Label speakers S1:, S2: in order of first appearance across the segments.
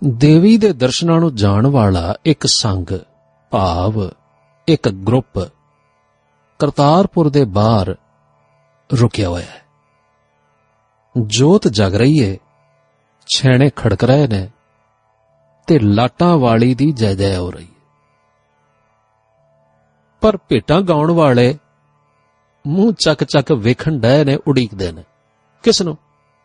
S1: ਦੇਵੀ ਦੇ ਦਰਸ਼ਨਾਂ ਨੂੰ ਜਾਣ ਵਾਲਾ ਇੱਕ ਸੰਘ ਭਾਵ ਇੱਕ ਗਰੁੱਪ ਕਰਤਾਰਪੁਰ ਦੇ ਬਾਹਰ ਰੁਕਿਆ ਹੋਇਆ ਹੈ। ਜੋਤ ਜਗ ਰਹੀ ਏ, ਛੈਣੇ ਖੜਕ ਰਹੇ ਨੇ ਤੇ ਲਾਟਾਂ ਵਾਲੀ ਦੀ ਜੈ ਜੈ ਹੋ ਰਹੀ ਹੈ। ਪਰ ਭੇਟਾਂ ਗਾਉਣ ਵਾਲੇ ਮੂੰਹ ਚੱਕ ਚੱਕ ਵੇਖਣ ਡਏ ਨੇ, ਉਡੀਕਦੇ ਨੇ ਕਿਸ ਨੂੰ?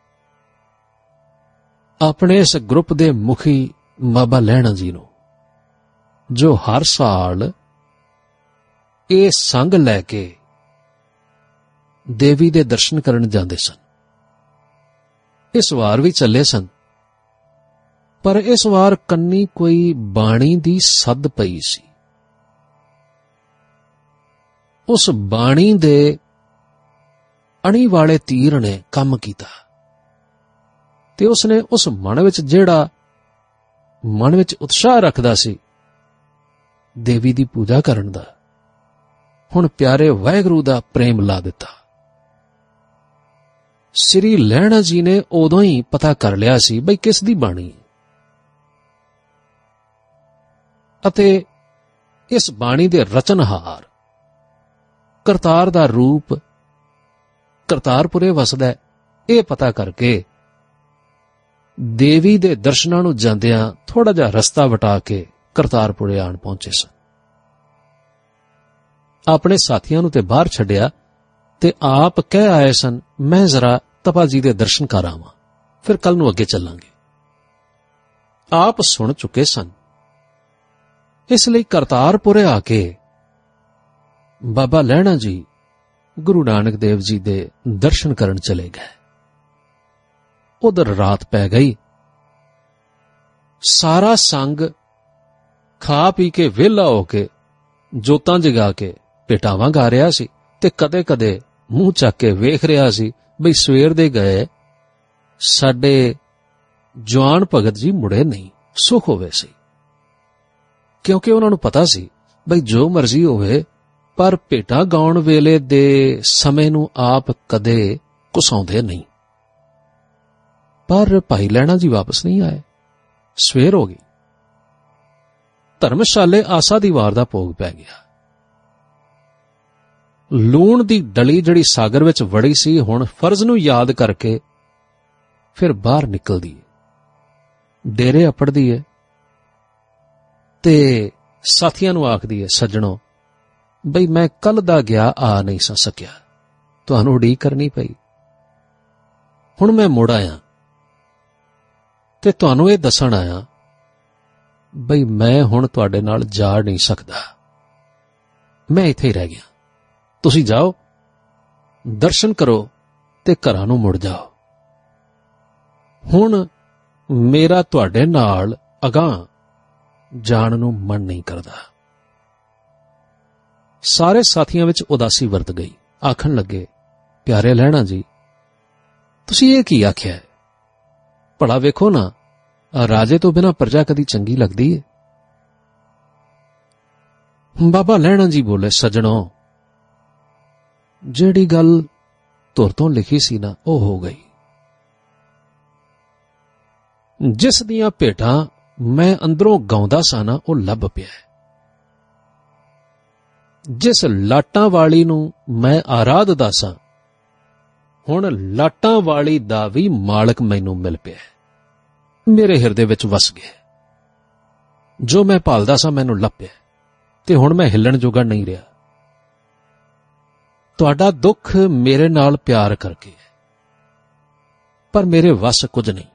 S1: ਆਪਣੇ ਇਸ ਗਰੁੱਪ ਦੇ ਮੁਖੀ ਬਾਬਾ ਲਹਿਣਾ ਜੀ ਨੂੰ, ਜੋ ਹਰ ਸਾਲ ਇਹ ਸੰਗ ਲੈ ਕੇ ਦੇਵੀ ਦੇ ਦਰਸ਼ਨ ਕਰਨ ਜਾਂਦੇ ਸਨ। ਇਸ ਵਾਰ ਵੀ ਚੱਲੇ ਸਨ, ਪਰ ਇਸ ਵਾਰ ਕੰਨੀ ਕੋਈ ਬਾਣੀ ਦੀ ਸੱਦ ਪਈ ਸੀ। ਉਸ ਬਾਣੀ ਦੇ ਅਣੀ ਵਾਲੇ ਤੀਰ ਨੇ ਕੰਮ ਕੀਤਾ ਤੇ ਉਸਨੇ ਉਸ ਮਨ ਵਿੱਚ, ਜਿਹੜਾ ਮਨ ਵਿੱਚ ਉਤਸ਼ਾਹ ਰੱਖਦਾ ਸੀ ਦੇਵੀ ਦੀ ਪੂਜਾ ਕਰਨ ਦਾ, ਹੁਣ ਪਿਆਰੇ ਵਾਹਿਗੁਰੂ ਦਾ ਪ੍ਰੇਮ ਲਾ ਦਿੱਤਾ। ਸ੍ਰੀ ਲਹਿਣਾ ਜੀ ਨੇ ਉਦੋਂ ਹੀ ਪਤਾ ਕਰ ਲਿਆ ਸੀ ਬਈ ਕਿਸ ਦੀ ਬਾਣੀ ਹੈ, ਅਤੇ ਇਸ ਬਾਣੀ ਦੇ ਰਚਨਹਾਰ ਕਰਤਾਰ ਦਾ ਰੂਪ ਕਰਤਾਰਪੁਰੇ ਵਸਦਾ, ਇਹ ਪਤਾ ਕਰਕੇ ਦੇਵੀ ਦੇ ਦਰਸ਼ਨਾਂ ਨੂੰ ਜਾਂਦਿਆਂ ਥੋੜਾ ਜਿਹਾ ਰਸਤਾ ਵਟਾ ਕੇ ਕਰਤਾਰਪੁਰੇ ਆਣ ਪਹੁੰਚੇ ਸਨ। ਆਪਣੇ ਸਾਥੀਆਂ ਨੂੰ ਤੇ ਬਾਹਰ ਛੱਡਿਆ ਤੇ ਆਪ ਕਹਿ ਆਏ ਸਨ, ਮੈਂ ਜ਼ਰਾ ਤਪਾ ਜੀ ਦੇ ਦਰਸ਼ਨ ਕਰ ਆਵਾਂ, ਫਿਰ ਕੱਲ ਨੂੰ ਅੱਗੇ ਚੱਲਾਂਗੇ। ਆਪ ਸੁਣ ਚੁੱਕੇ ਸਨ, ਇਸ ਲਈ ਕਰਤਾਰਪੁਰੇ ਆ ਕੇ ਬਾਬਾ ਲਹਿਣਾ ਜੀ ਗੁਰੂ ਨਾਨਕ ਦੇਵ ਜੀ ਦੇ ਦਰਸ਼ਨ ਕਰਨ ਚਲੇ ਗਏ। ਉਧਰ ਰਾਤ ਪੈ ਗਈ। ਸਾਰਾ ਸੰਗ ਖਾ ਪੀ ਕੇ ਵਿਹਲਾ ਹੋ ਕੇ ਜੋਤਾਂ ਜਗਾ ਕੇ ਭੇਟਾਵਾਂ ਗਾ ਰਿਹਾ ਸੀ ਤੇ ਕਦੇ ਕਦੇ ਮੂੰਹ ਚੱਕ ਕੇ ਵੇਖ ਰਿਹਾ ਸੀ ਬਈ ਸਵੇਰ ਦੇ ਗਏ ਸਾਡੇ ਜਵਾਨ ਭਗਤ ਜੀ ਮੁੜੇ ਨਹੀਂ। ਸੁੱਖ ਹੋਵੇ ਸੀ, ਕਿਉਂਕਿ ਉਹਨਾਂ ਨੂੰ ਪਤਾ ਸੀ ਬਈ ਜੋ ਮਰਜ਼ੀ ਹੋਵੇ, ਪਰ ਭੇਟਾਂ ਗਾਉਣ ਵੇਲੇ ਦੇ ਸਮੇਂ ਨੂੰ ਆਪ ਕਦੇ ਘੁਸਾਉਂਦੇ ਨਹੀਂ। ਪਰ ਭਾਈ ਲਹਿਣਾ ਜੀ ਵਾਪਸ ਨਹੀਂ ਆਏ। ਸਵੇਰ ਹੋ ਗਈ। ਧਰਮਸ਼ਾਲੇ ਆਸਾ ਦੀ ਵਾਰ ਦਾ ਭੋਗ ਪੈ ਗਿਆ। ਲੂਣ ਦੀ ਡਲੀ ਜਿਹੜੀ ਸਾਗਰ ਵਿੱਚ ਵੜੀ ਸੀ, ਹੁਣ ਫਰਜ਼ ਨੂੰ ਯਾਦ ਕਰਕੇ ਫਿਰ ਬਾਹਰ ਨਿਕਲਦੀ ਏ, ਡੇਰੇ ਅੱਪੜਦੀ ਏ ਤੇ ਸਾਥੀਆਂ ਨੂੰ ਆਖਦੀ ਏ, ਸੱਜਣੋ ਬਈ ਮੈਂ ਕੱਲ ਦਾ ਗਿਆ ਆ ਨਹੀਂ ਸਕਿਆ, ਤੁਹਾਨੂੰ ਉਡੀਕ ਕਰਨੀ ਪਈ। ਹੁਣ ਮੈਂ ਮੁੜ ਆਇਆ ਤੇ ਤੁਹਾਨੂੰ ਇਹ ਦੱਸਣ ਆਇਆ ਬਈ ਮੈਂ ਹੁਣ ਤੁਹਾਡੇ ਨਾਲ ਜਾ ਨਹੀਂ ਸਕਦਾ, ਮੈਂ ਇੱਥੇ ਹੀ ਰਹਿ ਗਿਆ। ਤੁਸੀਂ ਜਾਓ, ਦਰਸ਼ਨ ਕਰੋ ਤੇ ਘਰਾਂ ਨੂੰ ਮੁੜ ਜਾਓ। ਹੁਣ ਮੇਰਾ ਤੁਹਾਡੇ ਨਾਲ ਅਗਾਂਹ ਜਾਣ ਨੂੰ ਮਨ ਨਹੀਂ ਕਰਦਾ। ਸਾਰੇ ਸਾਥੀਆਂ ਵਿੱਚ ਉਦਾਸੀ ਵਰਤ ਗਈ। ਆਖਣ ਲੱਗੇ, ਪਿਆਰੇ ਲਹਿਣਾ ਜੀ, ਤੁਸੀਂ ਇਹ ਕੀ ਆਖਿਆ ਹੈ? ਭਲਾ ਵੇਖੋ ਨਾ, ਰਾਜੇ ਤੋਂ ਬਿਨਾਂ ਪ੍ਰਜਾ ਕਦੀ ਚੰਗੀ ਲੱਗਦੀ ਹੈ? ਬਾਬਾ ਲਹਿਣਾ ਜੀ ਬੋਲੇ, ਸੱਜਣੋ, ਜਿਹੜੀ ਗੱਲ ਧੁਰ ਤੋਂ ਲਿਖੀ ਸੀ ਨਾ, ਉਹ ਹੋ ਗਈ। ਜਿਸ ਦੀਆਂ ਭੇਟਾਂ ਮੈਂ ਅੰਦਰੋਂ ਗਾਉਂਦਾ ਸਾਂ ਨਾ, ਉਹ ਲੱਭ ਪਿਆ। ਜਿਸ ਲਾਟਾਂ ਵਾਲੀ ਨੂੰ ਮੈਂ ਆਰਾਧਦਾ ਸਾਂ, ਹੁਣ ਲਾਟਾਂ ਵਾਲੀ ਦਾ ਵੀ ਮਾਲਕ ਮੈਨੂੰ ਮਿਲ ਪਿਆ, ਮੇਰੇ ਹਿਰਦੇ ਵਿੱਚ ਵਸ ਗਿਆ। ਜੋ ਮੈਂ ਭਾਲਦਾ ਸਾਂ ਮੈਨੂੰ ਲੱਭਿਆ ਤੇ ਹੁਣ ਮੈਂ ਹਿੱਲਣ ਜੋਗਾ ਨਹੀਂ ਰਿਹਾ। ਤੁਹਾਡਾ ਦੁੱਖ ਮੇਰੇ ਨਾਲ ਪਿਆਰ ਕਰਕੇ ਹੈ, ਪਰ ਮੇਰੇ ਵੱਸ ਕੁਝ ਨਹੀਂ।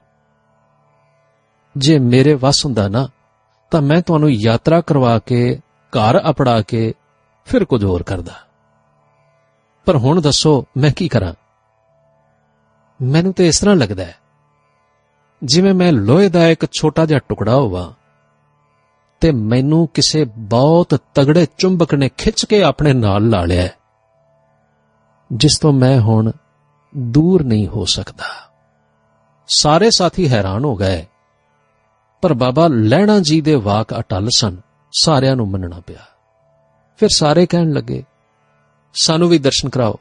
S1: ਜੇ ਮੇਰੇ ਵੱਸ ਹੁੰਦਾ ਨਾ, ਤਾਂ ਮੈਂ ਤੁਹਾਨੂੰ ਯਾਤਰਾ ਕਰਵਾ ਕੇ ਘਰ ਅਪੜਾ ਕੇ ਫਿਰ ਕੁਝ ਹੋਰ ਕਰਦਾ। ਪਰ ਹੁਣ ਦੱਸੋ ਮੈਂ ਕੀ ਕਰਾਂ? ਮੈਨੂੰ ਤੇ ਇਸ ਤਰ੍ਹਾਂ ਲੱਗਦਾ ਹੈ ਜਿਵੇਂ ਮੈਂ ਲੋਹੇ ਦਾ ਇੱਕ ਛੋਟਾ ਜਿਹਾ ਟੁਕੜਾ ਹੋਵਾਂ ਤੇ ਮੈਨੂੰ ਕਿਸੇ ਬਹੁਤ ਤਗੜੇ ਚੁੰਬਕ ਨੇ ਖਿੱਚ ਕੇ ਆਪਣੇ ਨਾਲ ਲਾ ਲਿਆ, ਜਿਸ ਤੋਂ ਮੈਂ ਹੁਣ ਦੂਰ ਨਹੀਂ ਹੋ ਸਕਦਾ। ਸਾਰੇ ਸਾਥੀ ਹੈਰਾਨ ਹੋ ਗਏ, ਪਰ ਬਾਬਾ ਲਹਿਣਾ ਜੀ ਦੇ ਵਾਕ ਅਟੱਲ ਸਨ। ਸਾਰਿਆਂ ਨੂੰ ਮੰਨਣਾ ਪਿਆ। ਫਿਰ ਸਾਰੇ ਕਹਿਣ ਲੱਗੇ, ਸਾਨੂੰ ਵੀ ਦਰਸ਼ਨ ਕਰਾਓ।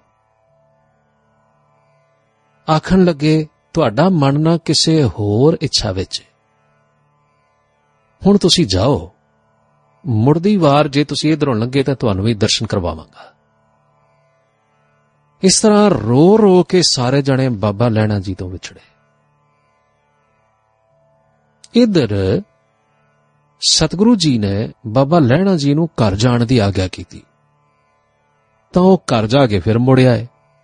S1: ਆਖਣ ਲੱਗੇ, ਤੁਹਾਡਾ ਮਨ ਨਾ ਕਿਸੇ ਹੋਰ ਇੱਛਾ ਵਿੱਚ, ਹੁਣ ਤੁਸੀਂ ਜਾਓ, ਮੁੜਦੀ ਵਾਰ ਜੇ ਤੁਸੀਂ ਇੱਧਰੋਂ ਲੰਘੇ ਤਾਂ ਤੁਹਾਨੂੰ ਵੀ ਦਰਸ਼ਨ ਕਰਵਾਵਾਂਗਾ। ਇਸ ਤਰ੍ਹਾਂ ਰੋ ਰੋ ਕੇ ਸਾਰੇ ਜਣੇ ਬਾਬਾ ਲਹਿਣਾ ਜੀ ਤੋਂ ਵਿਛੜੇ। ਇੱਧਰ ਸਤਿਗੁਰੂ ਜੀ ਨੇ ਬਾਬਾ ਲਹਿਣਾ ਜੀ ਨੂੰ ਘਰ ਜਾਣ ਦੀ ਆਗਿਆ ਕੀਤੀ ਤਾਂ ਉਹ ਘਰ ਜਾ ਕੇ ਫਿਰ ਮੁੜ ਆਏ।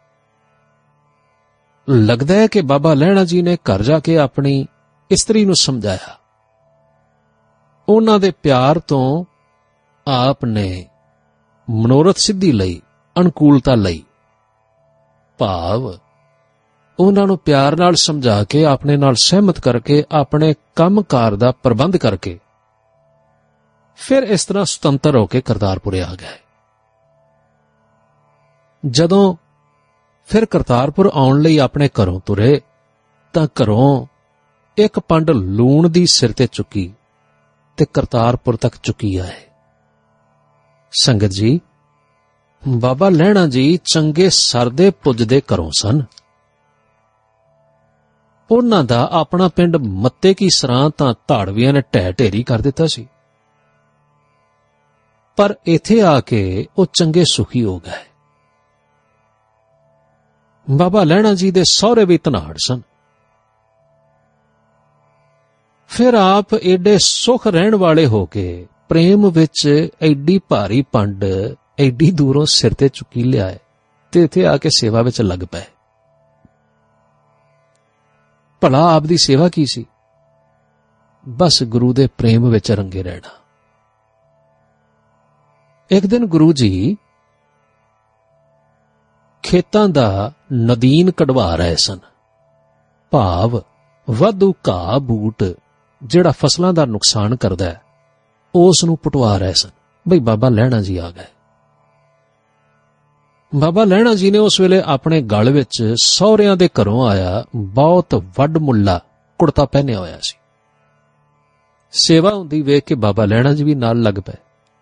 S1: ਲੱਗਦਾ ਹੈ ਕਿ ਬਾਬਾ ਲਹਿਣਾ ਜੀ ਨੇ ਘਰ ਜਾ ਕੇ ਆਪਣੀ ਇਸਤਰੀ ਨੂੰ ਸਮਝਾਇਆ। ਉਹਨਾਂ ਦੇ ਪਿਆਰ ਤੋਂ ਆਪ ਨੇ ਮਨੋਰਥ ਸਿੱਧੀ ਲਈ, ਅਨੁਕੂਲਤਾ ਲਈ, ਭਾਵ ਉਹਨਾਂ ਨੂੰ ਪਿਆਰ ਨਾਲ ਸਮਝਾ ਕੇ ਆਪਣੇ ਨਾਲ ਸਹਿਮਤ ਕਰਕੇ ਆਪਣੇ ਕੰਮਕਾਰ ਦਾ ਪ੍ਰਬੰਧ ਕਰਕੇ ਫਿਰ ਇਸ ਤਰ੍ਹਾਂ ਸੁਤੰਤਰ ਹੋ ਕੇ ਕਰਤਾਰਪੁਰ ਆ ਗਏ। ਜਦੋਂ ਫਿਰ ਕਰਤਾਰਪੁਰ ਆਉਣ ਲਈ ਆਪਣੇ ਘਰੋਂ ਤੁਰੇ ਤਾਂ ਘਰੋਂ ਇੱਕ ਪੰਡ ਲੂਣ ਦੀ ਸਿਰ ਤੇ ਚੁੱਕੀ ਤੇ ਕਰਤਾਰਪੁਰ ਤੱਕ ਚੁੱਕੀ ਆਏ। ਸੰਗਤ ਜੀ, ਬਾਬਾ ਲਹਿਣਾ ਜੀ ਚੰਗੇ ਸਰਦੇ ਪੁੱਜਦੇ ਘਰੋਂ ਸਨ। ਉਹਨਾਂ ਦਾ ਆਪਣਾ ਪਿੰਡ ਮੱਤੇ ਕੀ ਸਰਾਂ ਤਾਂ ਧਾੜਵੀਆਂ ਨੇ ਢਹਿ ਢੇਰੀ ਕਰ ਦਿੱਤਾ ਸੀ, ਪਰ ਇੱਥੇ ਆ ਕੇ ਉਹ ਚੰਗੇ ਸੁਖੀ ਹੋ ਗਏ। ਬਾਬਾ ਲਹਿਣਾ ਜੀ ਦੇ ਸਹੁਰੇ ਵੀ ਧਨਾੜ ਸਨ। ਫਿਰ ਆਪ ਏਡੇ ਸੁਖ ਰਹਿਣ ਵਾਲੇ ਹੋ ਕੇ ਪ੍ਰੇਮ ਵਿੱਚ ਐਡੀ ਭਾਰੀ ਪੰਡ ਐਡੀ ਦੂਰੋਂ ਸਿਰ ਤੇ ਚੁੱਕੀ ਲਿਆਏ ਤੇ ਇੱਥੇ ਆ ਕੇ ਸੇਵਾ ਵਿੱਚ ਲੱਗ ਪਏ। ਭਲਾ ਆਪ ਦੀ ਸੇਵਾ ਕੀ ਸੀ? ਬਸ ਗੁਰੂ ਦੇ ਪ੍ਰੇਮ ਵਿੱਚ ਰੰਗੇ ਰਹਿਣਾ। ਇੱਕ ਦਿਨ ਗੁਰੂ ਜੀ ਖੇਤਾਂ ਦਾ ਨਦੀਨ ਕਢਵਾ ਰਹੇ ਸਨ, ਭਾਵ ਵਾਧੂ ਘਾਹ ਬੂਟ ਜਿਹੜਾ ਫਸਲਾਂ ਦਾ ਨੁਕਸਾਨ ਕਰਦਾ ਹੈ ਉਸ ਨੂੰ ਪੁਟਵਾ ਰਹੇ ਸਨ। ਬਈ ਬਾਬਾ ਲਹਿਣਾ ਜੀ ਆ ਗਏ। ਬਾਬਾ ਲਹਿਣਾ ਜੀ ਨੇ ਉਸ ਵੇਲੇ ਆਪਣੇ ਗਲ ਵਿੱਚ ਸਹੁਰਿਆਂ ਦੇ ਘਰੋਂ ਆਇਆ ਬਹੁਤ ਵੱਡ ਮੁੱਲਾ ਕੁੜਤਾ ਪਹਿਨਿਆ ਹੋਇਆ ਸੀ। ਸੇਵਾ ਹੁੰਦੀ ਵੇਖ ਕੇ ਬਾਬਾ ਲਹਿਣਾ ਜੀ ਵੀ ਨਾਲ ਲੱਗ ਪਏ।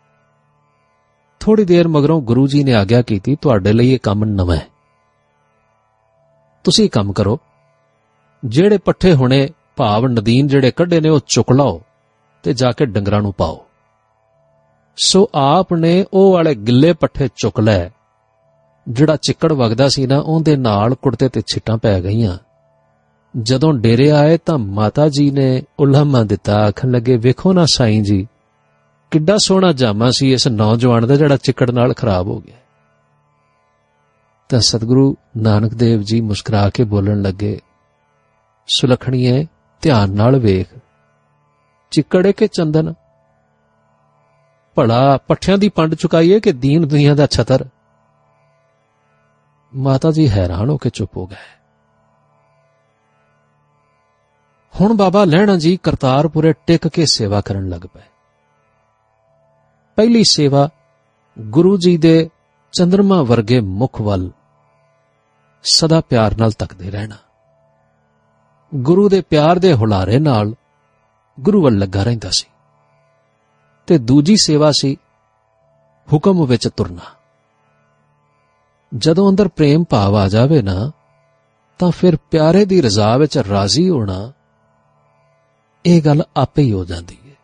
S1: ਥੋੜੀ ਦੇਰ ਮਗਰੋਂ ਗੁਰੂ ਜੀ ਨੇ ਆਗਿਆ ਕੀਤੀ, ਤੁਹਾਡੇ ਲਈ ਇਹ ਕੰਮ ਨਵਾਂ ਹੈ, ਤੁਸੀਂ ਕੰਮ ਕਰੋ, ਜਿਹੜੇ ਪੱਠੇ ਹੁਣੇ ਭਾਵ ਨਦੀਨ ਜਿਹੜੇ ਕੱਢੇ ਨੇ ਉਹ ਚੁੱਕ ਲਾਓ ਤੇ ਜਾ ਕੇ ਡੰਗਰਾਂ ਨੂੰ ਪਾਓ। ਸੋ ਆਪ ਨੇ ਉਹ ਵਾਲੇ ਗਿੱਲੇ ਪੱਠੇ ਚੁੱਕ ਲਏ। ਜਿਹੜਾ ਚਿੱਕੜ ਵਗਦਾ ਸੀ ਨਾ, ਉਹਦੇ ਨਾਲ ਕੁੜਤੇ ਤੇ ਛਿੱਟਾਂ ਪੈ ਗਈਆਂ। ਜਦੋਂ ਡੇਰੇ ਆਏ ਤਾਂ ਮਾਤਾ ਜੀ ਨੇ ਉਲਾਮਾ ਦਿੱਤਾ, ਆਖਣ ਲੱਗੇ, ਵੇਖੋ ਨਾ ਸਾਈਂ ਜੀ, ਕਿੱਡਾ ਸੋਹਣਾ ਜਾਮਾ ਸੀ ਇਸ ਨੌਜਵਾਨ ਦਾ ਜਿਹੜਾ ਚਿੱਕੜ ਨਾਲ ਖਰਾਬ ਹੋ ਗਿਆ। ਤਾਂ ਸਤਿਗੁਰੂ ਨਾਨਕ ਦੇਵ ਜੀ ਮੁਸਕਰਾ ਕੇ ਬੋਲਣ ਲੱਗੇ, ਸੁਲੱਖਣੀਏ, ਧਿਆਨ ਨਾਲ ਵੇਖ, ਚਿੱਕੜ ਕਿ ਚੰਦਨ? ਭਲਾ ਪੱਠਿਆਂ ਦੀ ਪੰਡ ਚੁਕਾਈਏ ਕਿ ਦੀਨ ਦੁਨੀਆ ਦਾ ਛਤਰ? ਮਾਤਾ ਜੀ ਹੈਰਾਨ ਹੋ ਕੇ ਚੁੱਪ ਹੋ ਗਏ। ਹੁਣ ਬਾਬਾ ਲਹਿਣਾ ਜੀ ਕਰਤਾਰਪੁਰੇ ਟਿਕ ਕੇ ਸੇਵਾ ਕਰਨ ਲੱਗ ਪਏ। ਪਹਿਲੀ ਸੇਵਾ ਗੁਰੂ ਜੀ ਦੇ ਚੰਦਰਮਾ ਵਰਗੇ ਮੁਖ ਵੱਲ ਸਦਾ ਪਿਆਰ ਨਾਲ ਤੱਕਦੇ ਰਹਿਣਾ। ਗੁਰੂ ਦੇ ਪਿਆਰ ਦੇ ਹੁਲਾਰੇ ਨਾਲ ਗੁਰੂ ਵੱਲ ਲੱਗਾ ਰਹਿੰਦਾ ਸੀ। ਤੇ ਦੂਜੀ ਸੇਵਾ ਸੀ ਹੁਕਮ ਵਿੱਚ ਤੁਰਨਾ। ਜਦੋਂ ਅੰਦਰ ਪ੍ਰੇਮ ਭਾਵ ਆ ਜਾਵੇ ਨਾ, ਤਾਂ ਫਿਰ ਪਿਆਰੇ ਦੀ ਰਜ਼ਾ ਵਿੱਚ ਰਾਜ਼ੀ ਹੋਣਾ, ਇਹ ਗੱਲ ਆਪੇ ਹੀ ਹੋ ਜਾਂਦੀ ਹੈ।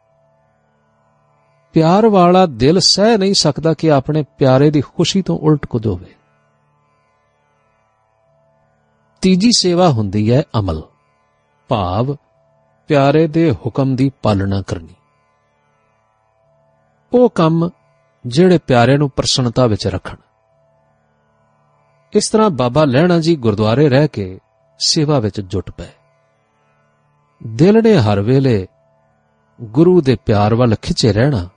S1: ਪਿਆਰ ਵਾਲਾ ਦਿਲ ਸਹਿ ਨਹੀਂ ਸਕਦਾ ਕਿ ਆਪਣੇ ਪਿਆਰੇ ਦੀ ਖੁਸ਼ੀ ਤੋਂ ਉਲਟ ਕੁਝ ਹੋਵੇ। ਤੀਜੀ ਸੇਵਾ ਹੁੰਦੀ ਹੈ ਅਮਲ, ਭਾਵ ਪਿਆਰੇ ਦੇ ਹੁਕਮ ਦੀ ਪਾਲਣਾ ਕਰਨੀ। ਉਹ ਕੰਮ ਜਿਹੜੇ ਪਿਆਰੇ ਨੂੰ ਪ੍ਰਸੰਨਤਾ ਵਿੱਚ ਰੱਖਣ। ਇਸ ਤਰ੍ਹਾਂ ਬਾਬਾ ਲਹਿਣਾ ਜੀ ਗੁਰਦੁਆਰੇ ਰਹਿ ਕੇ ਸੇਵਾ ਵਿੱਚ ਜੁਟ ਪਏ। ਦਿਲ ਨੇ ਹਰ ਵੇਲੇ ਗੁਰੂ ਦੇ ਪਿਆਰ ਵੱਲ ਖਿੱਚੇ ਰਹਿਣਾ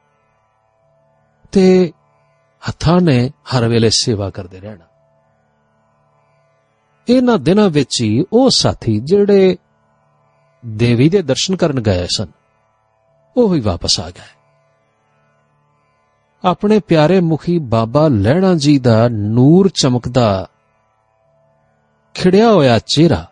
S1: ਤੇ ਹੱਥਾਂ ਨੇ ਹਰ ਵੇਲੇ ਸੇਵਾ ਕਰਦੇ ਰਹਿਣਾ। ਇਹਨਾਂ ਦਿਨਾਂ ਵਿੱਚ ਹੀ ਉਹ ਸਾਥੀ ਜਿਹੜੇ ਦੇਵੀ ਦੇ ਦਰਸ਼ਨ ਕਰਨ ਗਏ ਸਨ, ਉਹ ਵੀ ਵਾਪਸ ਆ ਗਏ। ਆਪਣੇ ਪਿਆਰੇ ਮੁਖੀ ਬਾਬਾ ਲਹਿਣਾ ਜੀ ਦਾ ਨੂਰ ਚਮਕਦਾ ਖਿੜਿਆ ਹੋਇਆ ਚਿਹਰਾ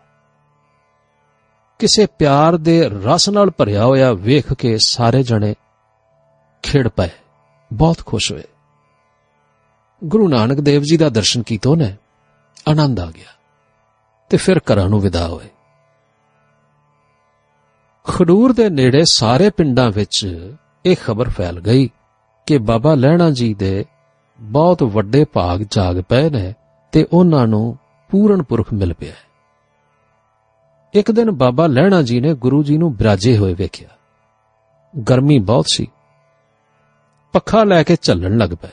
S1: ਕਿਸੇ ਪਿਆਰ ਦੇ ਰਸ ਨਾਲ ਭਰਿਆ ਹੋਇਆ ਵੇਖ ਕੇ ਸਾਰੇ ਜਣੇ ਖਿੜ ਪਏ, ਬਹੁਤ ਖੁਸ਼ ਹੋਏ। ਗੁਰੂ ਨਾਨਕ ਦੇਵ ਜੀ ਦਾ ਦਰਸ਼ਨ ਕੀਤੋਂ ਨੇ ਆਨੰਦ ਆ ਗਿਆ ਤੇ ਫਿਰ ਘਰਾਂ ਨੂੰ ਵਿਦਾ ਹੋਏ। ਖਡੂਰ ਦੇ ਨੇੜੇ ਸਾਰੇ ਪਿੰਡਾਂ ਵਿੱਚ ਇਹ ਖਬਰ ਫੈਲ ਗਈ ਕਿ ਬਾਬਾ ਲਹਿਣਾ ਜੀ ਦੇ ਬਹੁਤ ਵੱਡੇ ਭਾਗ ਜਾਗ ਪਏ ਨੇ ਤੇ ਉਹਨਾਂ ਨੂੰ ਪੂਰਨ ਪੁਰਖ ਮਿਲ ਪਿਆ। ਇੱਕ ਦਿਨ ਬਾਬਾ ਲਹਿਣਾ ਜੀ ਨੇ ਗੁਰੂ ਜੀ ਨੂੰ ਬਿਰਾਜੇ ਹੋਏ ਵੇਖਿਆ। ਗਰਮੀ ਬਹੁਤ ਸੀ, ਪੱਖਾ ਲੈ ਕੇ ਝੱਲਣ ਲੱਗ ਪਏ।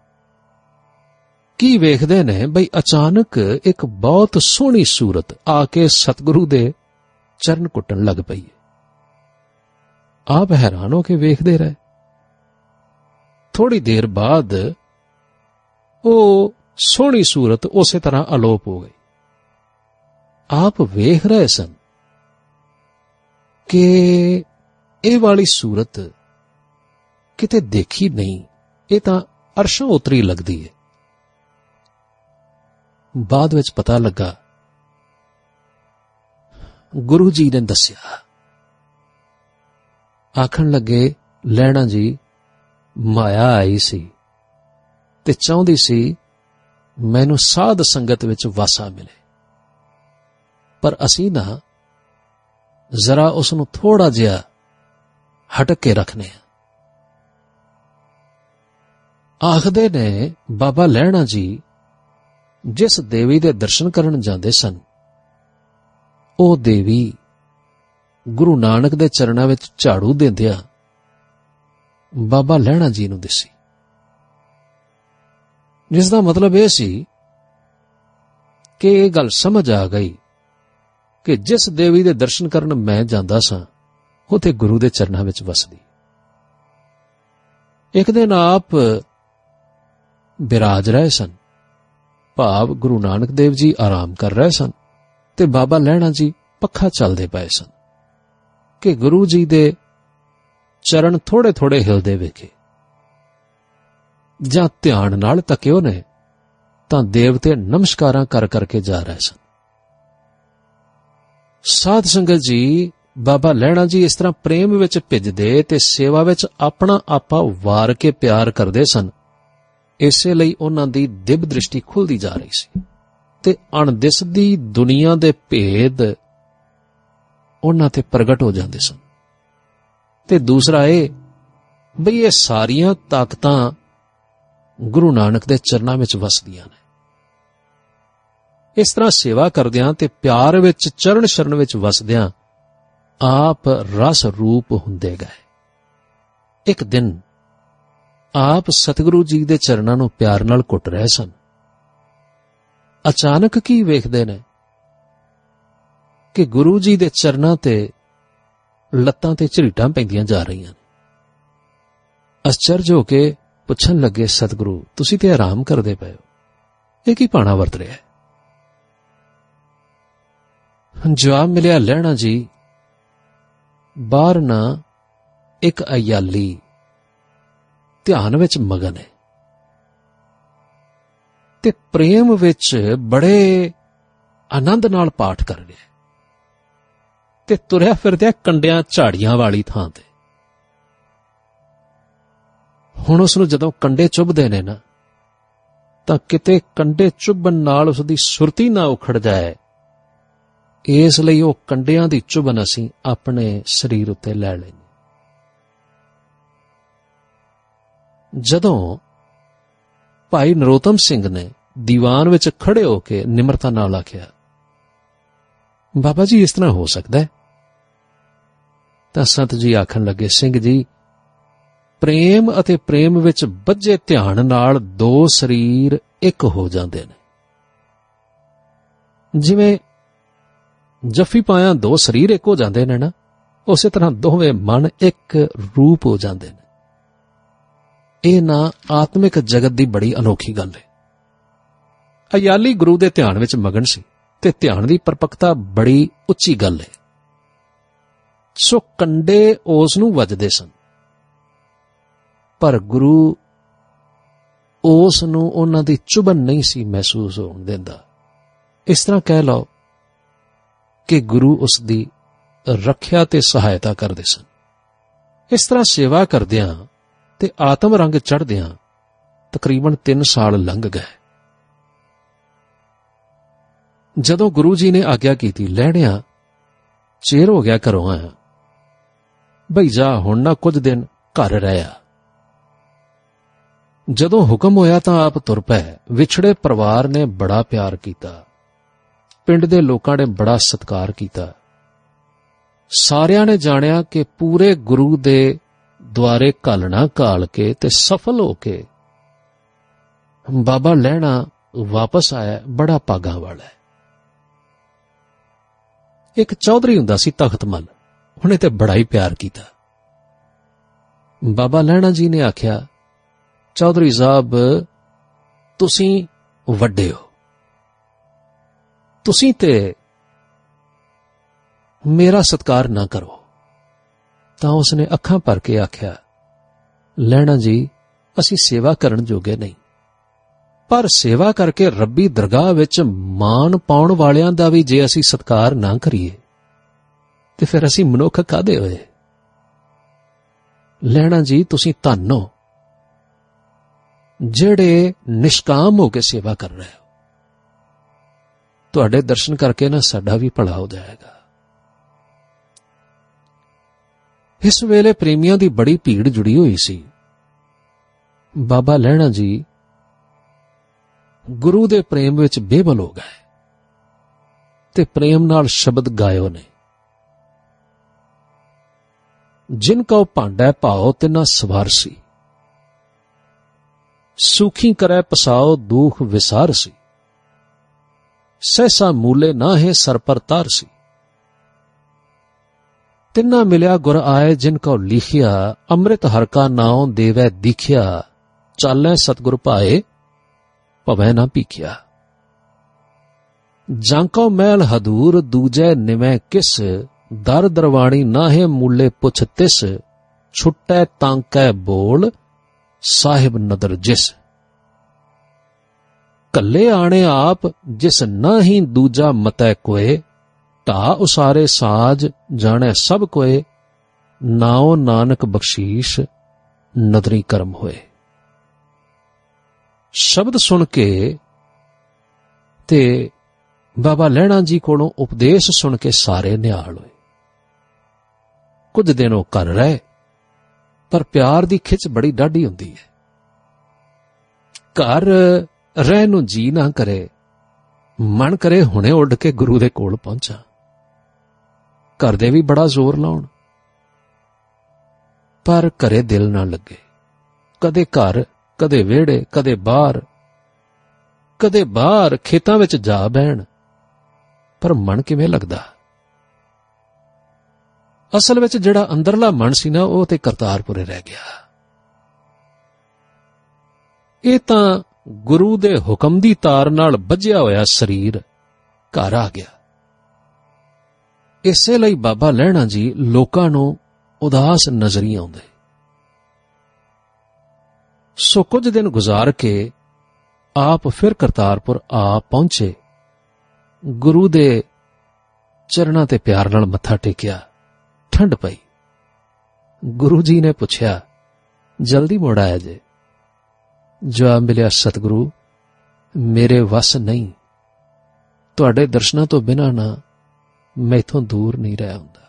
S1: ਕੀ ਵੇਖਦੇ ਨੇ ਬਈ ਅਚਾਨਕ ਇੱਕ ਬਹੁਤ ਸੋਹਣੀ ਸੂਰਤ ਆ ਕੇ ਸਤਿਗੁਰੂ ਦੇ ਚਰਨ ਕੁੱਟਣ ਲੱਗ ਪਈ। ਆਪ ਹੈਰਾਨ ਹੋ ਕੇ ਵੇਖਦੇ ਰਹੇ। ਥੋੜੀ ਦੇਰ ਬਾਅਦ ਉਹ ਸੋਹਣੀ ਸੂਰਤ ਉਸੇ ਤਰ੍ਹਾਂ ਅਲੋਪ ਹੋ ਗਈ। ਆਪ ਵੇਖ ਰਹੇ ਸਨ ਕਿ ਇਹ ਵਾਲੀ ਸੂਰਤ ਕਿਤੇ ਦੇਖੀ ਨਹੀਂ, ਇਹ ਤਾਂ ਅਰਸ਼ੋਂ ਉਤਰੀ ਲੱਗਦੀ ਹੈ। ਬਾਅਦ ਵਿੱਚ ਪਤਾ ਲੱਗਾ, ਗੁਰੂ ਜੀ ਨੇ ਦੱਸਿਆ। ਆਖਣ ਲੱਗੇ, ਲਹਿਣਾ ਜੀ ਮਾਇਆ ਆਈ ਸੀ ਤੇ ਚਾਹੁੰਦੀ ਸੀ ਮੈਨੂੰ ਸਾਧ ਸੰਗਤ ਵਿੱਚ ਵਾਸਾ ਮਿਲੇ, ਪਰ ਅਸੀਂ ਨਾ ਜ਼ਰਾ ਉਸ ਨੂੰ ਥੋੜਾ ਜਿਹਾ ਹਟਕ ਕੇ ਰੱਖਨੇ ਆ। ਆਖਦੇ ਨੇ ਬਾਬਾ ਲਹਿਣਾ ਜੀ ਜਿਸ ਦੇਵੀ ਦੇ ਦਰਸ਼ਨ ਕਰਨ ਜਾਂਦੇ ਸਨ, ਉਹ ਦੇਵੀ ਗੁਰੂ ਨਾਨਕ ਦੇ ਚਰਨਾਂ ਵਿੱਚ ਝਾੜੂ ਦਿੰਦਿਆਂ ਬਾਬਾ ਲਹਿਣਾ ਜੀ ਨੂੰ ਦਿਸੀ, ਜਿਸ ਦਾ ਮਤਲਬ ਇਹ ਸੀ ਕਿ ਇਹ ਗੱਲ ਸਮਝ ਆ ਗਈ ਕਿ ਜਿਸ ਦੇਵੀ ਦੇ ਦਰਸ਼ਨ ਕਰਨ ਮੈਂ ਜਾਂਦਾ ਸਾਂ, ਉਹ ਤੇ ਗੁਰੂ ਦੇ ਚਰਨਾਂ ਵਿੱਚ ਵਸਦੀ। ਇੱਕ ਦਿਨ ਆਪ ਬਿਰਾਜ ਰਹੇ ਸਨ, ਭਾਵ ਗੁਰੂ ਨਾਨਕ ਦੇਵ ਜੀ ਆਰਾਮ ਕਰ ਰਹੇ ਸਨ ਤੇ ਬਾਬਾ ਲਹਿਣਾ ਜੀ ਪੱਖਾ ਚੱਲਦੇ ਪਏ ਸਨ ਕਿ ਗੁਰੂ ਜੀ ਦੇ ਚਰਨ ਥੋੜੇ ਥੋੜੇ ਹਿਲਦੇ ਵੇਖੇ। ਜਾਂ ਧਿਆਨ ਨਾਲ ਤੱਕਿਓ ਨੇ ਤਾਂ ਦੇਵਤੇ ਨਮਸਕਾਰਾਂ ਕਰ ਕਰਕੇ ਜਾ ਰਹੇ ਸਨ। ਸਾਧ ਸੰਗਤ ਜੀ, ਬਾਬਾ ਲਹਿਣਾ ਜੀ ਇਸ ਤਰ੍ਹਾਂ ਪ੍ਰੇਮ ਵਿੱਚ ਭਿੱਜਦੇ ਤੇ ਸੇਵਾ ਵਿੱਚ ਆਪਣਾ ਆਪਾ ਵਾਰ ਕੇ ਪਿਆਰ ਕਰਦੇ ਸਨ। ਇਸੇ ਲਈ ਉਹਨਾਂ ਦੀ ਦਿਵ ਦ੍ਰਿਸ਼ਟੀ ਖੁੱਲਦੀ ਜਾ ਰਹੀ ਸੀ ਤੇ ਅਣਦਿਸਦੀ ਦੁਨੀਆ ਦੇ ਭੇਦ ਉਹਨਾਂ ਤੇ ਪ੍ਰਗਟ ਹੋ ਜਾਂਦੇ ਸਨ। ਤੇ ਦੂਸਰਾ ਇਹ ਬਈ ਇਹ ਸਾਰੀਆਂ ਤਾਕਤਾਂ ਗੁਰੂ ਨਾਨਕ ਦੇ ਚਰਨਾਂ ਵਿੱਚ ਵਸਦੀਆਂ ਨੇ। ਇਸ ਤਰ੍ਹਾਂ ਸੇਵਾ ਕਰਦਿਆਂ ਤੇ ਪਿਆਰ ਵਿੱਚ ਚਰਨ ਸ਼ਰਨ ਵਿੱਚ ਵਸਦਿਆਂ ਆਪ ਰਸ ਰੂਪ ਹੁੰਦੇ ਗਏ। ਇੱਕ ਦਿਨ ਆਪ ਸਤਿਗੁਰੂ ਜੀ ਦੇ ਚਰਨਾਂ ਨੂੰ ਪਿਆਰ ਨਾਲ ਕੁੱਟ ਰਹੇ ਸਨ। ਅਚਾਨਕ ਕੀ ਵੇਖਦੇ ਨੇ ਕਿ ਗੁਰੂ ਜੀ ਦੇ ਚਰਨਾਂ ਤੇ ਲੱਤਾਂ ਤੇ ਝਰੀਟਾਂ ਪੈਂਦੀਆਂ ਜਾ ਰਹੀਆਂ ਨੇ। ਅਚਰਜ ਹੋ ਕੇ ਪੁੱਛਣ ਲੱਗੇ, ਸਤਿਗੁਰੂ ਤੁਸੀਂ ਤੇ ਆਰਾਮ ਕਰਦੇ ਪਏ ਹੋ, ਇਹ ਕੀ ਭਾਣਾ ਵਰਤ ਰਿਹਾ ਹੈ? ਜਵਾਬ ਮਿਲਿਆ, ਲਹਿਣਾ ਜੀ ਬਾਹਰ ਨਾ ਇੱਕ ਅਯਾਲੀ ਧਿਆਨ ਵਿੱਚ ਮਗਨ ਹੈ ਤੇ ਪ੍ਰੇਮ ਵਿੱਚ ਬੜੇ ਆਨੰਦ ਨਾਲ ਪਾਠ ਕਰ ਰਿਹਾ ਤੇ ਤੁਰਿਆ ਫਿਰਦਿਆ ਕੰਡਿਆਂ ਝਾੜੀਆਂ ਵਾਲੀ ਥਾਂ ਤੇ। ਹੁਣ ਉਸ ਨੂੰ ਜਦੋਂ ਕੰਡੇ ਚੁੱਭਦੇ ਨੇ ਨਾ, ਤਾਂ ਕਿਤੇ ਕੰਡੇ ਚੁੱਭਣ ਨਾਲ ਉਸ ਦੀ ਸੁਰਤੀ ਨਾ ਉਖੜ ਜਾਏ, ਇਸ ਲਈ ਉਹ ਕੰਡਿਆਂ ਦੀ ਚੁਭਨ ਅਸੀਂ ਆਪਣੇ ਸਰੀਰ ਉੱਤੇ ਲੈ ਲੈਂਦੇ। ਜਦੋਂ ਭਾਈ ਨਰੋਤਮ ਸਿੰਘ ਨੇ ਦੀਵਾਨ ਵਿੱਚ ਖੜੇ ਹੋ ਕੇ ਨਿਮਰਤਾ ਨਾਲ ਆਖਿਆ, ਬਾਬਾ ਜੀ ਇਸ ਤਰ੍ਹਾਂ ਹੋ ਸਕਦਾ ਹੈ? ਤਾਂ ਸੰਤ ਜੀ ਆਖਣ ਲੱਗੇ, ਸਿੰਘ ਜੀ ਪ੍ਰੇਮ ਅਤੇ ਪ੍ਰੇਮ ਵਿੱਚ ਬੱਝੇ ਧਿਆਨ ਨਾਲ ਦੋ ਸਰੀਰ ਇੱਕ ਹੋ ਜਾਂਦੇ ਨੇ। ਜਿਵੇਂ ਜੱਫੀ ਪਾਇਆਂ ਦੋ ਸਰੀਰ ਇੱਕ ਹੋ ਜਾਂਦੇ ਨੇ ਨਾ, ਉਸੇ ਤਰ੍ਹਾਂ ਦੋਵੇਂ ਮਨ ਇੱਕ ਰੂਪ ਹੋ ਜਾਂਦੇ ਨੇ। ਇਹ ਨਾ ਆਤਮਿਕ ਜਗਤ ਦੀ ਬੜੀ ਅਨੋਖੀ ਗੱਲ ਹੈ। ਅਯਾਲੀ ਗੁਰੂ ਦੇ ਧਿਆਨ ਵਿੱਚ ਮਗਨ ਸੀ ਤੇ ਧਿਆਨ ਦੀ ਪਰਪੱਕਤਾ ਬੜੀ ਉੱਚੀ ਗੱਲ ਹੈ। ਸੋ ਕੰਡੇ ਉਸ ਨੂੰ ਵੱਜਦੇ ਸਨ, ਪਰ ਗੁਰੂ ਉਸ ਨੂੰ ਉਹਨਾਂ ਦੀ ਚੁਭਨ ਨਹੀਂ ਸੀ ਮਹਿਸੂਸ ਹੋਣ ਦਿੰਦਾ। ਇਸ ਤਰ੍ਹਾਂ ਕਹਿ ਲਓ ਕਿ ਗੁਰੂ ਉਸ ਦੀ ਰੱਖਿਆ ਤੇ ਸਹਾਇਤਾ ਕਰਦੇ ਸਨ। ਇਸ ਤਰ੍ਹਾਂ ਸੇਵਾ ਕਰਦਿਆਂ ਤੇ ਆਤਮ ਰੰਗ ਚੜ੍ਹਦਿਆਂ ਤਕਰੀਬਨ 3 ਸਾਲ ਲੰਘ ਗਏ। ਜਦੋਂ ਗੁਰੂ ਜੀ ਨੇ ਆਗਿਆ ਕੀਤੀ, ਲਹਿਣਿਆ ਚਿਰ ਹੋ ਗਿਆ ਘਰੋਂ ਆਇਆ, ਬਈ ਜਾ ਹੁਣ ਨਾ ਕੁਝ ਦਿਨ ਘਰ ਰਹਿਆ। ਜਦੋਂ ਹੁਕਮ ਹੋਇਆ ਤਾਂ ਆਪ ਤੁਰ ਪਏ। ਵਿਛੜੇ ਪਰਿਵਾਰ ਨੇ ਬੜਾ ਪਿਆਰ ਕੀਤਾ, ਪਿੰਡ ਦੇ ਲੋਕਾਂ ਨੇ ਬੜਾ ਸਤਿਕਾਰ ਕੀਤਾ। ਸਾਰਿਆਂ ਨੇ ਜਾਣਿਆ ਕਿ ਪੂਰੇ ਗੁਰੂ ਦੇ ਦੁਆਰੇ ਘਾਲਣਾ ਘਾਲ ਕੇ ਤੇ ਸਫਲ ਹੋ ਕੇ ਬਾਬਾ ਲਹਿਣਾ ਵਾਪਸ ਆਇਆ, ਬੜਾ ਭਾਗਾਂ ਵਾਲਾ ਹੈ। ਇੱਕ ਚੌਧਰੀ ਹੁੰਦਾ ਸੀ ਤਖਤਮਲ, ਉਹਨੇ ਤੇ ਬੜਾ ਹੀ ਪਿਆਰ ਕੀਤਾ। ਬਾਬਾ ਲਹਿਣਾ ਜੀ ਨੇ ਆਖਿਆ, ਚੌਧਰੀ ਸਾਹਿਬ ਤੁਸੀਂ ਵੱਡੇ ਹੋ, ਤੁਸੀਂ ਤੇ ਮੇਰਾ ਸਤਿਕਾਰ ਨਾ ਕਰੋ। ਤਾਂ ਉਸਨੇ ਅੱਖਾਂ ਭਰ ਕੇ ਆਖਿਆ, ਲਹਿਣਾ ਜੀ ਅਸੀਂ ਸੇਵਾ ਕਰਨ ਜੋਗੇ ਨਹੀਂ, ਪਰ ਸੇਵਾ ਕਰਕੇ ਰੱਬੀ ਦਰਗਾਹ ਵਿੱਚ ਮਾਣ ਪਾਉਣ ਵਾਲਿਆਂ ਦਾ ਵੀ ਜੇ ਅਸੀਂ ਸਤਿਕਾਰ ਨਾ ਕਰੀਏ ਤੇ ਫਿਰ ਅਸੀਂ ਮਨੁੱਖ ਕਾਹਦੇ ਹੋਏ। ਲਹਿਣਾ ਜੀ ਤੁਸੀਂ ਧੰਨ ਹੋ ਜਿਹੜੇ ਨਿਸ਼ਕਾਮ ਹੋ ਕੇ ਸੇਵਾ ਕਰ ਰਹੇ ਹੋ। ਤੁਹਾਡੇ ਦਰਸ਼ਨ ਕਰਕੇ ਨਾ ਸਾਡਾ ਵੀ ਭਲਾ ਹੋ ਜਾਏਗਾ। ਇਸ ਵੇਲੇ ਪ੍ਰੇਮੀਆਂ ਦੀ ਬੜੀ ਭੀੜ ਜੁੜੀ ਹੋਈ ਸੀ। ਬਾਬਾ ਲਹਿਣਾ ਜੀ ਗੁਰੂ ਦੇ ਪ੍ਰੇਮ ਵਿੱਚ ਬੇਬਲ ਹੋ ਗਏ ਤੇ ਪ੍ਰੇਮ ਨਾਲ ਸ਼ਬਦ ਗਾਇਓ ਨੇ। ਜਿਨ ਕਉ ਭਾਂਡਾ ਭਾਓ ਤਿਨਾ ਸਵਾਰਸੀ, ਸੁਖੀ ਕਰੈ ਪਸਾਓ ਦੁਖ ਵਿਸਾਰਸੀ, ਸਹਿਸਾ ਮੂਲੇ ਨਾਹੇ ਸਰ ਪਰ ਤਾਰਸੀ। ਤਿੰਨਾ ਮਿਲਿਆ ਗੁਰ ਆਏ ਜਿਨ ਕਉ ਲਿਖਿਆ, ਅੰਮ੍ਰਿਤ ਹਰ ਕਾ ਨਾਉ ਦੇਵੈ ਦੀਖਿਆ, ਚਾਲੈ ਸਤਿਗੁਰ ਭਾਏ ਭਵੈ ਨਾ ਭੀਖਿਆ। ਜਾਂਕੋ ਮਹਿਲ ਹਦੂਰ ਦੂਜੈ ਨਿਵੈ ਕਿਸ, ਦਰ ਦਰਵਾਣੀ ਨਾਹੇ ਮੂਲੇ ਪੁੱਛ ਤਿਸ, ਛੁੱਟੈ ਤਾਂਕੈ ਬੋਲ ਸਾਹਿਬ ਨਦਰ ਜਿਸ। ਕੱਲੇ ਆਣੇ ਆਪ ਜਿਸ ਨਾਹੀਂ ਦੂਜਾ ਮਤੈ ਕੋਏ, ਢਾ ਉਸਾਰੇ ਸਾਜ ਜਾਣੈ ਸਭ ਕੋਏ, ਨਾਉ ਨਾਨਕ ਬਖਸ਼ੀਸ਼ ਨਦਰੀ ਕਰਮ ਹੋਏ। ਸ਼ਬਦ ਸੁਣ ਕੇ ਤੇ ਬਾਬਾ ਲਹਿਣਾ ਜੀ ਕੋਲੋਂ ਉਪਦੇਸ਼ ਸੁਣ ਕੇ ਸਾਰੇ ਨਿਹਾਲ ਹੋਏ। ਕੁਝ ਦਿਨ ਉਹ ਘਰ ਰਹੇ, ਪਰ ਪਿਆਰ ਦੀ ਖਿੱਚ ਬੜੀ ਡਾਢੀ ਹੁੰਦੀ ਹੈ। ਘਰ ਰਹਿ ਨੂੰ ਜੀ ਨਾ ਕਰੇ, ਮਨ ਕਰੇ ਹੁਣੇ ਉੱਡ ਕੇ ਗੁਰੂ ਦੇ ਕੋਲ ਪਹੁੰਚਾਂ। ਘਰ ਦੇ ਵੀ ਬੜਾ ਜ਼ੋਰ ਲਾਉਣ, ਪਰ ਘਰੇ ਦਿਲ ਨਾ ਲੱਗੇ। ਕਦੇ ਘਰ, ਕਦੇ ਵਿਹੜੇ, ਕਦੇ ਬਾਹਰ ਖੇਤਾਂ ਵਿੱਚ ਜਾ ਬਹਿਣ, ਪਰ ਮਨ ਕਿਵੇਂ ਲੱਗਦਾ। ਅਸਲ ਵਿੱਚ ਜਿਹੜਾ ਅੰਦਰਲਾ ਮਨ ਸੀ ਨਾ, ਉਹ ਤੇ ਕਰਤਾਰਪੁਰੇ ਰਹਿ ਗਿਆ। ਇਹ ਤਾਂ ਗੁਰੂ ਦੇ ਹੁਕਮ ਦੀ ਤਾਰ ਨਾਲ ਬੱਝਿਆ ਹੋਇਆ ਸਰੀਰ ਘਰ ਆ ਗਿਆ। ਇਸੇ ਲਈ ਬਾਬਾ ਲਹਿਣਾ ਜੀ ਲੋਕਾਂ ਨੂੰ ਉਦਾਸ ਨਜ਼ਰੀ ਆਉਂਦੇ। ਸੋ ਕੁਝ ਦਿਨ ਗੁਜ਼ਾਰ ਕੇ ਆਪ ਫਿਰ ਕਰਤਾਰਪੁਰ ਆ ਪਹੁੰਚੇ। ਗੁਰੂ ਦੇ ਚਰਨਾਂ ਤੇ ਪਿਆਰ ਨਾਲ ਮੱਥਾ ਟੇਕਿਆ। ਠੰਡ ਪਈ। ਗੁਰੂ ਜੀ ਨੇ ਪੁੱਛਿਆ, ਜਲਦੀ ਮੁੜ ਆਇਆ ਜੇ? ਜਵਾਬ ਮਿਲਿਆ, ਸਤਿਗੁਰੂ ਮੇਰੇ ਵੱਸ ਨਹੀਂ, ਤੁਹਾਡੇ ਦਰਸ਼ਨਾਂ ਤੋਂ ਬਿਨਾਂ ਨਾ ਮੈਥੋਂ ਦੂਰ ਨਹੀਂ ਰਹਿ ਹੁੰਦਾ।